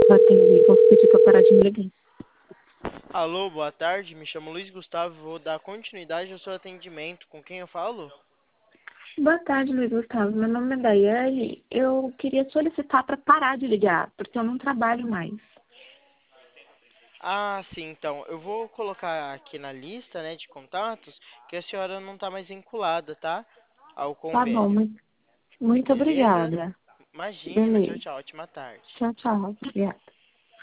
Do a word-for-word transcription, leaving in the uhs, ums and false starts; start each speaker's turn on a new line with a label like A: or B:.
A: Vou atender, vou pedir pra parar de me ligar.
B: Alô, boa tarde. Me chamo Luiz Gustavo. Vou dar continuidade ao seu atendimento. Com quem eu falo?
A: Boa tarde, Luiz Gustavo. Meu nome é Daiane. Eu queria solicitar para parar de ligar, porque eu não trabalho mais.
B: Ah, sim, então. Eu vou colocar aqui na lista, né, de contatos que a senhora não está mais vinculada, tá? Ao
A: Tá bom,
B: convênio.
A: muito, muito
B: Beleza?
A: obrigada.
B: Imagina. Tchau,
A: Beleza.
B: tchau. Ótima tarde.
A: Tchau, tchau. Obrigada.